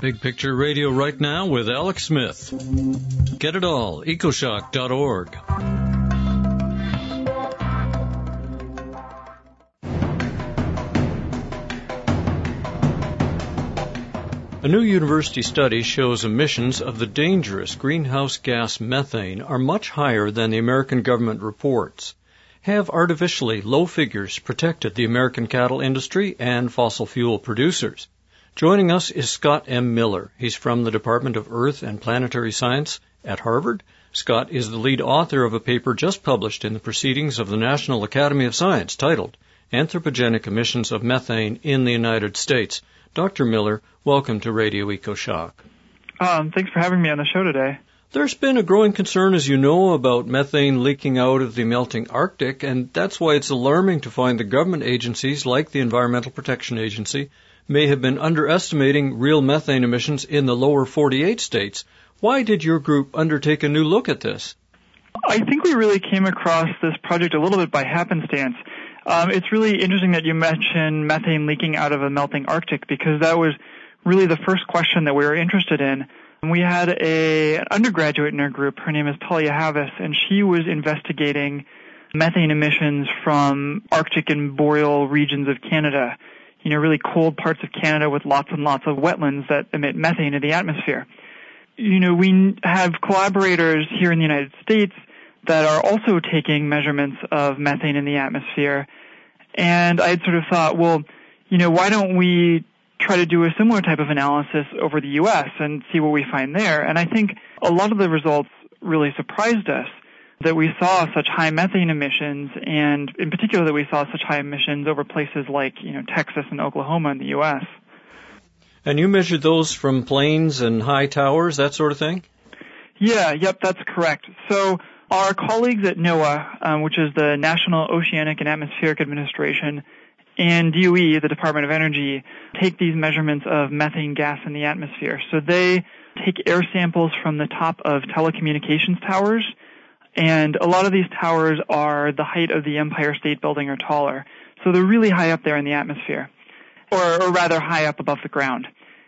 Big Picture Radio right now with Alex Smith. Get it all, ecoshock.org. A new university study shows emissions of the dangerous greenhouse gas methane are much higher than the American government reports. Have artificially low figures protected the American cattle industry and fossil fuel producers? Joining us is Scott M. Miller. He's from the Department of Earth and Planetary Science at Harvard. Scott is the lead author of a paper just published in the Proceedings of the National Academy of Science titled Anthropogenic Emissions of Methane in the United States. Dr. Miller, welcome to Radio EcoShock. Thanks for having me on the show today. There's been a growing concern, as you know, about methane leaking out of the melting Arctic, and that's why it's alarming to find the government agencies, like the Environmental Protection Agency, may have been underestimating real methane emissions in the lower 48 states. Why did your group undertake a new look at this? I think we really came across this project a little bit by happenstance. It's really interesting that you mentioned methane leaking out of a melting Arctic, because that was really the first question that we were interested in. We had an undergraduate in our group. Her name is Talia Havis, and she was investigating methane emissions from Arctic and boreal regions of Canada. You know, really cold parts of Canada with lots and lots of wetlands that emit methane to the atmosphere. You know, we have collaborators here in the United States that are also taking measurements of methane in the atmosphere. And I had sort of thought, well, you know, why don't we try to do a similar type of analysis over the U.S. and see what we find there? And I think a lot of the results really surprised us, that we saw such high methane emissions, and in particular that we saw such high emissions over places like, you know, Texas and Oklahoma in the U.S. And you measured those from planes and high towers, that sort of thing? Yep, that's correct. So our colleagues at NOAA, which is the National Oceanic and Atmospheric Administration, and DOE, the Department of Energy, take these measurements of methane gas in the atmosphere. So they take air samples from the top of telecommunications towers, and a lot of these towers are the height of the Empire State Building or taller. So they're really high up there in the atmosphere, or rather high up above the ground.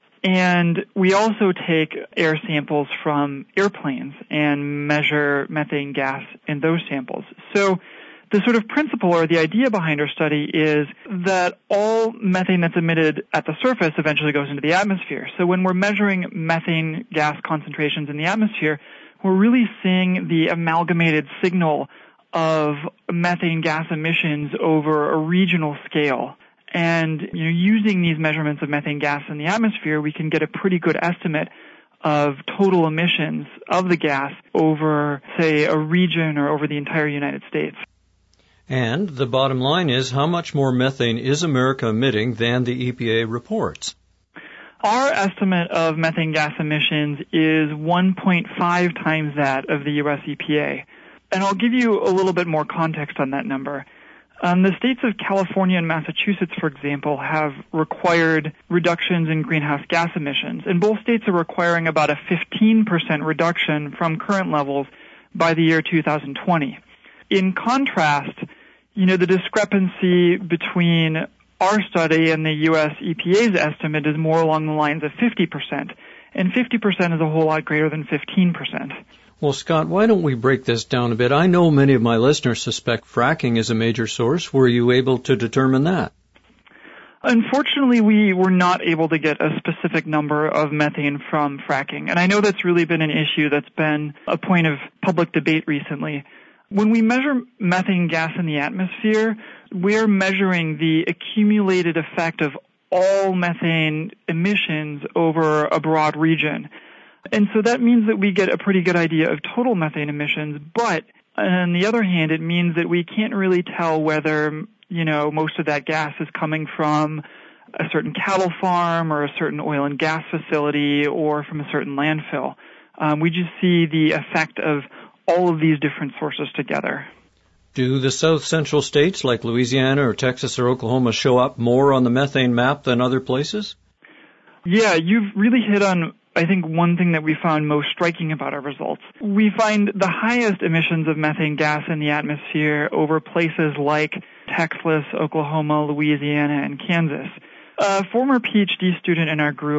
And we also take air samples from airplanes and measure methane gas in those samples. So the sort of principle or the idea behind our study is that all methane that's emitted at the surface eventually goes into the atmosphere. So when we're measuring methane gas concentrations in the atmosphere, we're really seeing the amalgamated signal of methane gas emissions over a regional scale. And using these measurements of methane gas in the atmosphere, we can get a pretty good estimate of total emissions of the gas over, say, a region or over the entire United States. And the bottom line is, how much more methane is America emitting than the EPA reports? Our estimate of methane gas emissions is 1.5 times that of the U.S. EPA. And I'll give you a little bit more context on that number. The states of California and Massachusetts, for example, have required reductions in greenhouse gas emissions. And both states are requiring about a 15% reduction from current levels by the year 2020. In contrast, the discrepancy between our study and the U.S. EPA's estimate is more along the lines of 50%. And 50% is a whole lot greater than 15%. Well, Scott, why don't we break this down a bit? I know many of my listeners suspect fracking is a major source. Were you able to determine that? Unfortunately, we were not able to get a specific number of methane from fracking. And I know that's really been an issue that's been a point of public debate recently. When we measure methane gas in the atmosphere, we're measuring the accumulated effect of all methane emissions over a broad region. And so that means that we get a pretty good idea of total methane emissions, but on the other hand, it means that we can't really tell whether, most of that gas is coming from a certain cattle farm or a certain oil and gas facility or from a certain landfill. We just see the effect of all of these different sources together. Do the south central states like Louisiana or Texas or Oklahoma show up more on the methane map than other places? Yeah, you've really hit on, I think, one thing that we found most striking about our results. We find the highest emissions of methane gas in the atmosphere over places like Texas, Oklahoma, Louisiana, and Kansas. A former PhD student in our group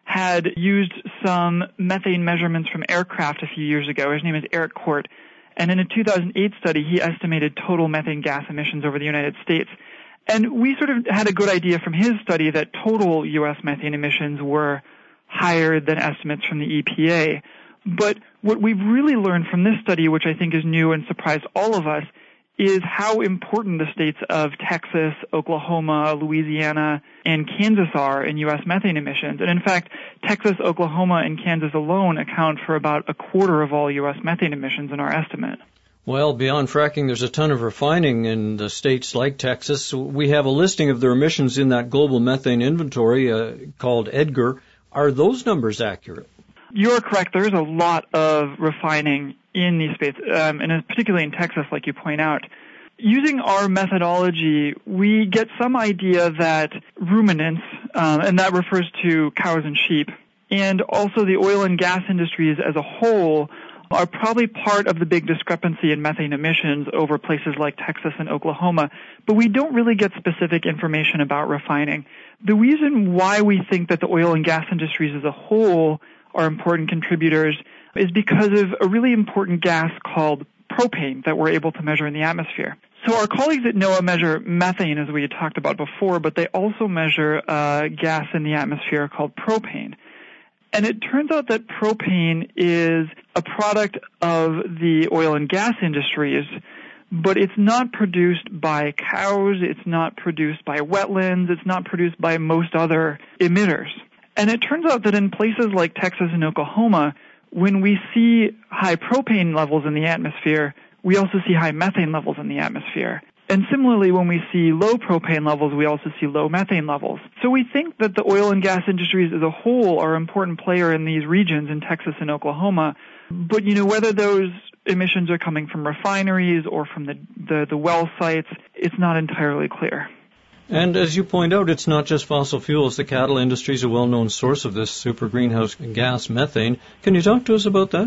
had used some methane measurements from aircraft a few years ago. His name is Eric Court. And in a 2008 study, he estimated total methane gas emissions over the United States. And we sort of had a good idea from his study that total U.S. methane emissions were higher than estimates from the EPA. But what we've really learned from this study, which I think is new and surprised all of us, is how important the states of Texas, Oklahoma, Louisiana, and Kansas are in U.S. methane emissions. And in fact, Texas, Oklahoma, and Kansas alone account for about a quarter of all U.S. methane emissions in our estimate. Well, beyond fracking, there's a ton of refining in the states like Texas. We have a listing of their emissions in that global methane inventory called EDGAR. Are those numbers accurate? You're correct. There's a lot of refining in these states, and particularly in Texas, like you point out. Using our methodology, we get some idea that ruminants, and that refers to cows and sheep, and also the oil and gas industries as a whole are probably part of the big discrepancy in methane emissions over places like Texas and Oklahoma, but we don't really get specific information about refining. The reason why we think that the oil and gas industries as a whole are important contributors is because of a really important gas called propane that we're able to measure in the atmosphere. So our colleagues at NOAA measure methane, as we had talked about before, but they also measure a gas in the atmosphere called propane. And it turns out that propane is a product of the oil and gas industries, but it's not produced by cows, it's not produced by wetlands, it's not produced by most other emitters. And it turns out that in places like Texas and Oklahoma, when we see high propane levels in the atmosphere, we also see high methane levels in the atmosphere. And similarly, when we see low propane levels, we also see low methane levels. So we think that the oil and gas industries as a whole are an important player in these regions in Texas and Oklahoma. But, whether those emissions are coming from refineries or from the well sites, it's not entirely clear. And as you point out, it's not just fossil fuels. The cattle industry is a well-known source of this super greenhouse gas methane. Can you talk to us about that?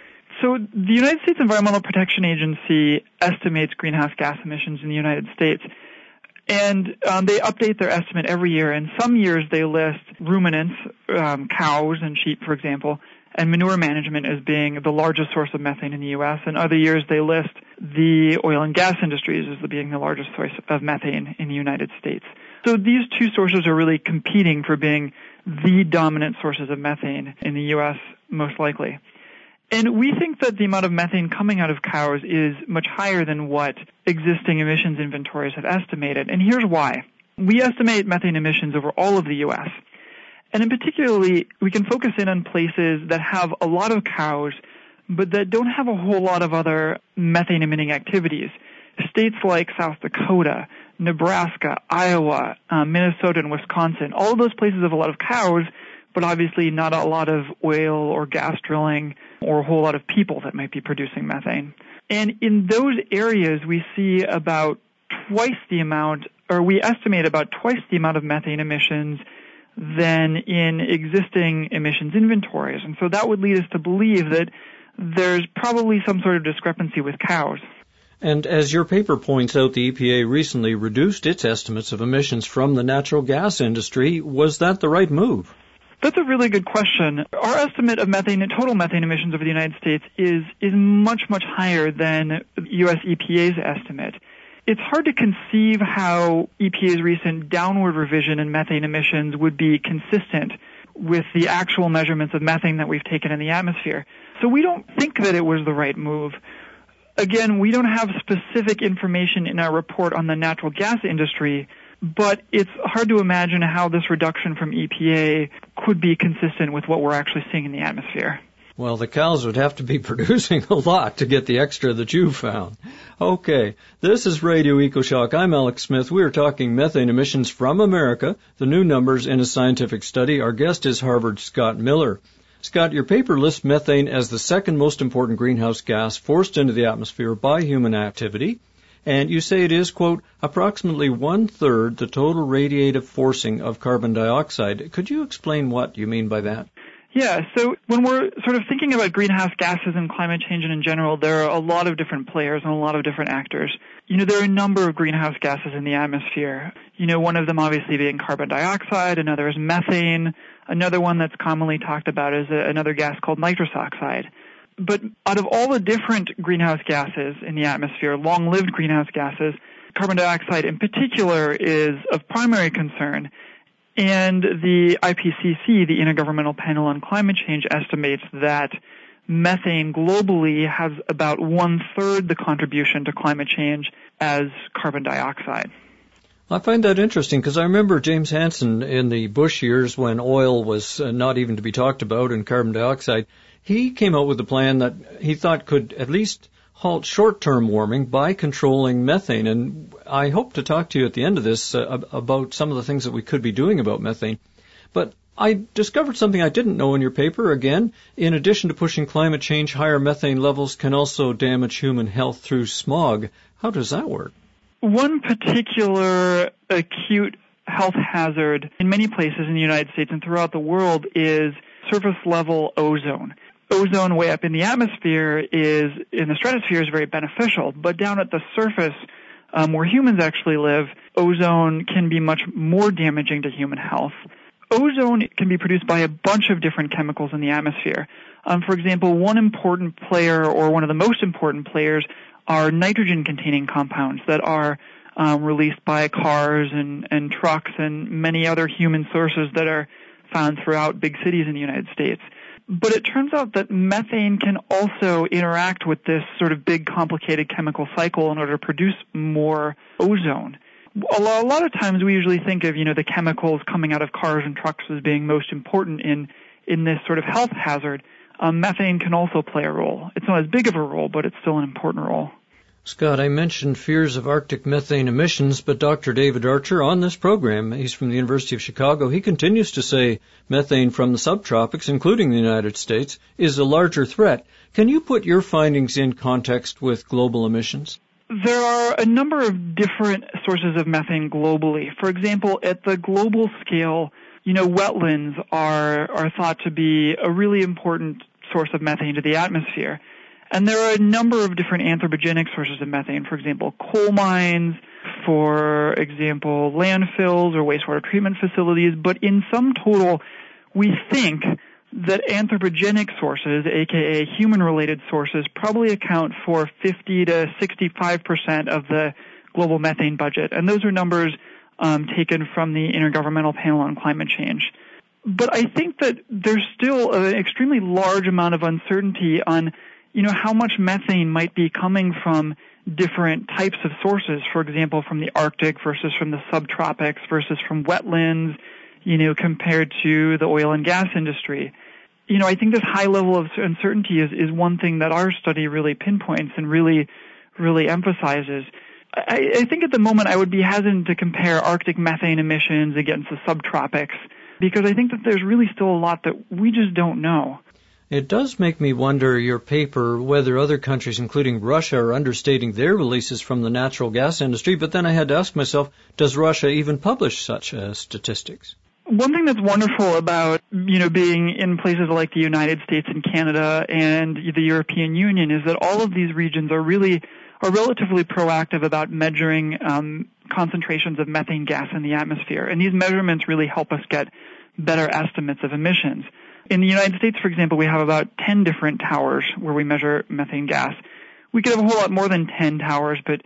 So the United States Environmental Protection Agency estimates greenhouse gas emissions in the United States, and they update their estimate every year. And some years they list ruminants, cows and sheep, for example, and manure management as being the largest source of methane in the U.S. And other years they list the oil and gas industries as being the largest source of methane in the United States. So these two sources are really competing for being the dominant sources of methane in the U.S., most likely. And we think that the amount of methane coming out of cows is much higher than what existing emissions inventories have estimated. And here's why. We estimate methane emissions over all of the U.S. And in particularly, we can focus in on places that have a lot of cows, but that don't have a whole lot of other methane-emitting activities. States like South Dakota, Nebraska, Iowa, Minnesota, and Wisconsin, all of those places have a lot of cows, but obviously not a lot of oil or gas drilling or a whole lot of people that might be producing methane. And in those areas, we see about twice the amount, or we estimate about twice the amount of methane emissions than in existing emissions inventories. And so that would lead us to believe that there's probably some sort of discrepancy with cows. And as your paper points out, the EPA recently reduced its estimates of emissions from the natural gas industry. Was that the right move? That's a really good question. Our estimate of total methane emissions over the United States is much, much higher than U.S. EPA's estimate. It's hard to conceive how EPA's recent downward revision in methane emissions would be consistent with the actual measurements of methane that we've taken in the atmosphere. So we don't think that it was the right move. Again, we don't have specific information in our report on the natural gas industry, but it's hard to imagine how this reduction from EPA could be consistent with what we're actually seeing in the atmosphere. Well, the cows would have to be producing a lot to get the extra that you found. Okay, this is Radio EcoShock. I'm Alex Smith. We're talking methane emissions from America, the new numbers in a scientific study. Our guest is Harvard's Scott Miller. Scott, your paper lists methane as the second most important greenhouse gas forced into the atmosphere by human activity. And you say it is, quote, approximately one-third the total radiative forcing of carbon dioxide. Could you explain what you mean by that? Yeah, so when we're sort of thinking about greenhouse gases and climate change in general, there are a lot of different players and a lot of different actors. There are a number of greenhouse gases in the atmosphere. One of them obviously being carbon dioxide, another is methane, another one that's commonly talked about is another gas called nitrous oxide. But out of all the different greenhouse gases in the atmosphere, long-lived greenhouse gases, carbon dioxide in particular is of primary concern. And the IPCC, the Intergovernmental Panel on Climate Change, estimates that methane globally has about one-third the contribution to climate change as carbon dioxide. I find that interesting because I remember James Hansen in the Bush years when oil was not even to be talked about and carbon dioxide. He came out with a plan that he thought could at least halt short-term warming by controlling methane. And I hope to talk to you at the end of this about some of the things that we could be doing about methane. But I discovered something I didn't know in your paper. Again, in addition to pushing climate change, higher methane levels can also damage human health through smog. How does that work? One particular acute health hazard in many places in the United States and throughout the world is surface-level ozone. Ozone way up in the atmosphere in the stratosphere is very beneficial, but down at the surface where humans actually live, ozone can be much more damaging to human health. Ozone can be produced by a bunch of different chemicals in the atmosphere. For example, one important player, or one of the most important players, are nitrogen-containing compounds that are released by cars and trucks and many other human sources that are found throughout big cities in the United States. But it turns out that methane can also interact with this sort of big, complicated chemical cycle in order to produce more ozone. A lot of times we usually think of, the chemicals coming out of cars and trucks as being most important in this sort of health hazard. Methane can also play a role. It's not as big of a role, but it's still an important role. Scott, I mentioned fears of Arctic methane emissions, but Dr. David Archer on this program, he's from the University of Chicago, he continues to say methane from the subtropics, including the United States, is a larger threat. Can you put your findings in context with global emissions? There are a number of different sources of methane globally. For example, at the global scale, wetlands are thought to be a really important source of methane to the atmosphere. And there are a number of different anthropogenic sources of methane, for example, coal mines, for example, landfills or wastewater treatment facilities. But in sum total, we think that anthropogenic sources, aka human-related sources, probably account for 50 to 65% of the global methane budget. And those are numbers taken from the Intergovernmental Panel on Climate Change. But I think that there's still an extremely large amount of uncertainty on how much methane might be coming from different types of sources, for example, from the Arctic versus from the subtropics versus from wetlands, compared to the oil and gas industry. I think this high level of uncertainty is one thing that our study really pinpoints and really, really emphasizes. I think at the moment I would be hesitant to compare Arctic methane emissions against the subtropics because I think that there's really still a lot that we just don't know. It does make me wonder, your paper, whether other countries, including Russia, are understating their releases from the natural gas industry, but then I had to ask myself, does Russia even publish such statistics? One thing that's wonderful about, being in places like the United States and Canada and the European Union is that all of these regions are relatively proactive about measuring concentrations of methane gas in the atmosphere. And these measurements really help us get better estimates of emissions. In the United States, for example, we have about 10 different towers where we measure methane gas. We could have a whole lot more than 10 towers, but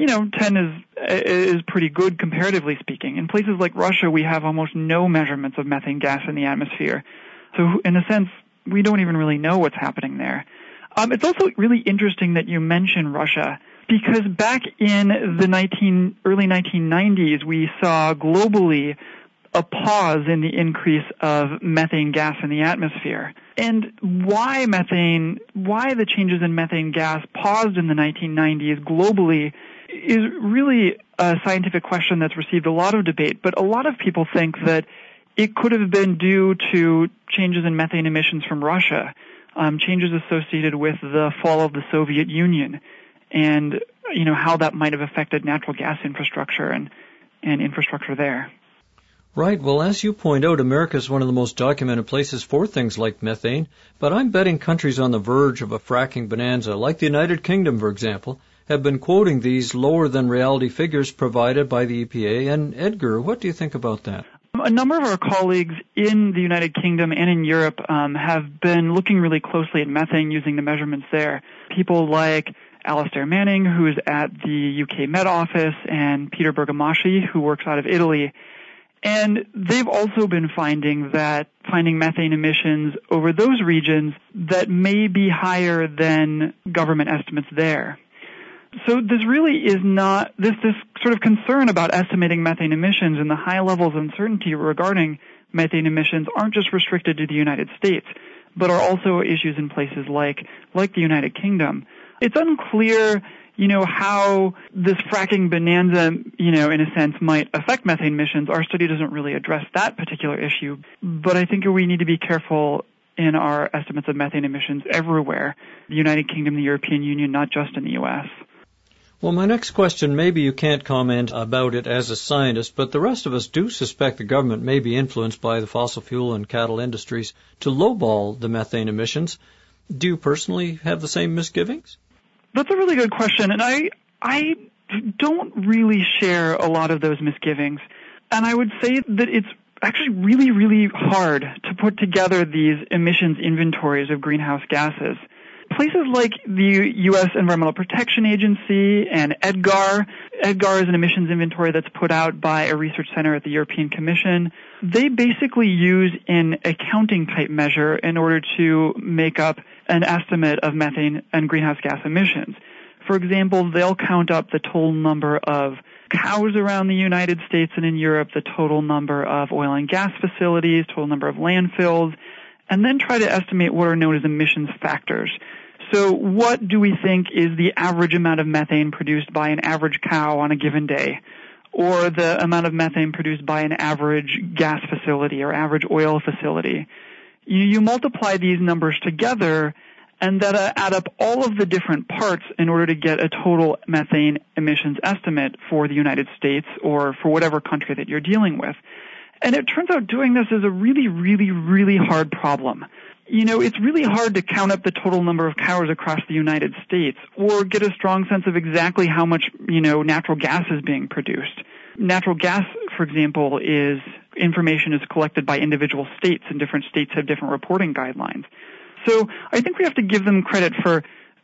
10 is pretty good comparatively speaking. In places like Russia, we have almost no measurements of methane gas in the atmosphere. So in a sense, we don't even really know what's happening there. It's also really interesting that you mention Russia, because back in the early 1990s, we saw globally a pause in the increase of methane gas in the atmosphere. And why the changes in methane gas paused in the 1990s globally is really a scientific question that's received a lot of debate, but a lot of people think that it could have been due to changes in methane emissions from Russia, changes associated with the fall of the Soviet Union, and how that might have affected natural gas infrastructure and infrastructure there. Right. Well, as you point out, America is one of the most documented places for things like methane, but I'm betting countries on the verge of a fracking bonanza, like the United Kingdom, for example, have been quoting these lower-than-reality figures provided by the EPA. And Edgar, what do you think about that? A number of our colleagues in the United Kingdom and in Europe have been looking really closely at methane using the measurements there. People like Alistair Manning, who is at the UK Met Office, and Peter Bergamaschi, who works out of Italy. And they've also been finding methane emissions over those regions that may be higher than government estimates there. So this really is not, this sort of concern about estimating methane emissions and the high levels of uncertainty regarding methane emissions aren't just restricted to the United States, but are also issues in places like the United Kingdom. It's unclear, how this fracking bonanza, in a sense might affect methane emissions. Our study doesn't really address that particular issue, but I think we need to be careful in our estimates of methane emissions everywhere, the United Kingdom, the European Union, not just in the U.S. Well, my next question, maybe you can't comment about it as a scientist, but the rest of us do suspect the government may be influenced by the fossil fuel and cattle industries to lowball the methane emissions. Do you personally have the same misgivings? That's a really good question, and I don't really share a lot of those misgivings. And I would say that it's actually really, really hard to put together these emissions inventories of greenhouse gases. Places like the U.S. Environmental Protection Agency and EDGAR is an emissions inventory that's put out by a research center at the European Commission. They basically use an accounting type measure in order to make up an estimate of methane and greenhouse gas emissions. For example, they'll count up the total number of cows around the United States and in Europe, the total number of oil and gas facilities, total number of landfills, and then try to estimate what are known as emissions factors. So what do we think is the average amount of methane produced by an average cow on a given day, or the amount of methane produced by an average gas facility or average oil facility? You multiply these numbers together and that add up all of the different parts in order to get a total methane emissions estimate for the United States or for whatever country that you're dealing with. And it turns out doing this is a really, really, really hard problem. It's really hard to count up the total number of cows across the United States or get a strong sense of exactly how much, natural gas is being produced. Natural gas, for example, information is collected by individual states, and different states have different reporting guidelines. So I think we have to give them credit for,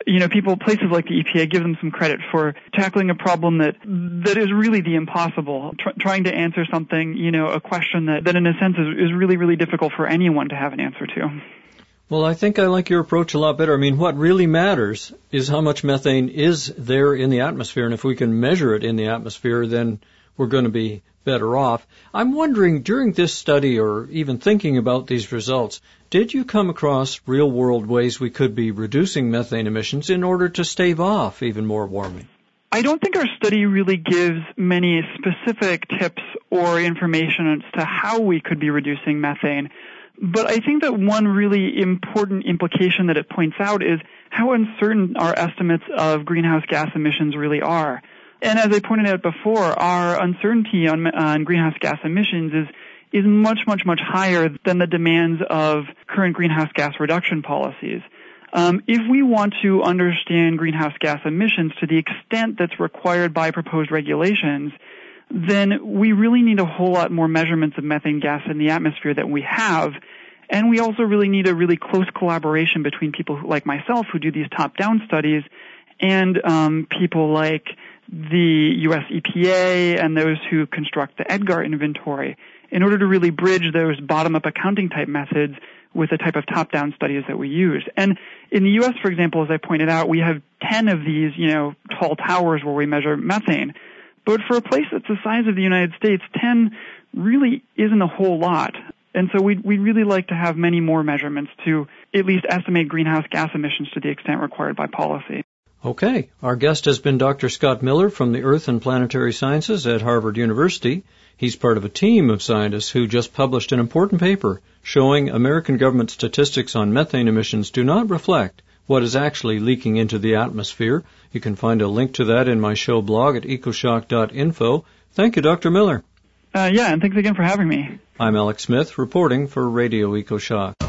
places like the EPA, give them some credit for tackling a problem that is really the impossible, trying to answer something, a question that in a sense is really, really difficult for anyone to have an answer to. Well, I think I like your approach a lot better. I mean, what really matters is how much methane is there in the atmosphere, and if we can measure it in the atmosphere, then we're going to be better off. I'm wondering, during this study or even thinking about these results, did you come across real-world ways we could be reducing methane emissions in order to stave off even more warming? I don't think our study really gives many specific tips or information as to how we could be reducing methane. But I think that one really important implication that it points out is how uncertain our estimates of greenhouse gas emissions really are. And as I pointed out before, our uncertainty on greenhouse gas emissions is much, much, much higher than the demands of current greenhouse gas reduction policies. If we want to understand greenhouse gas emissions to the extent that's required by proposed regulations, then we really need a whole lot more measurements of methane gas in the atmosphere than we have. And we also really need a really close collaboration between people like myself who do these top-down studies and people like the U.S. EPA and those who construct the EDGAR inventory in order to really bridge those bottom-up accounting type methods with the type of top-down studies that we use. And in the U.S., for example, as I pointed out, we have 10 of these, tall towers where we measure methane. But for a place that's the size of the United States, 10 really isn't a whole lot. And so we'd really like to have many more measurements to at least estimate greenhouse gas emissions to the extent required by policy. Okay. Our guest has been Dr. Scott Miller from the Earth and Planetary Sciences at Harvard University. He's part of a team of scientists who just published an important paper showing American government statistics on methane emissions do not reflect what is actually leaking into the atmosphere. You can find a link to that in my show blog at ecoshock.info. Thank you, Dr. Miller. Yeah, and thanks again for having me. I'm Alex Smith, reporting for Radio EcoShock.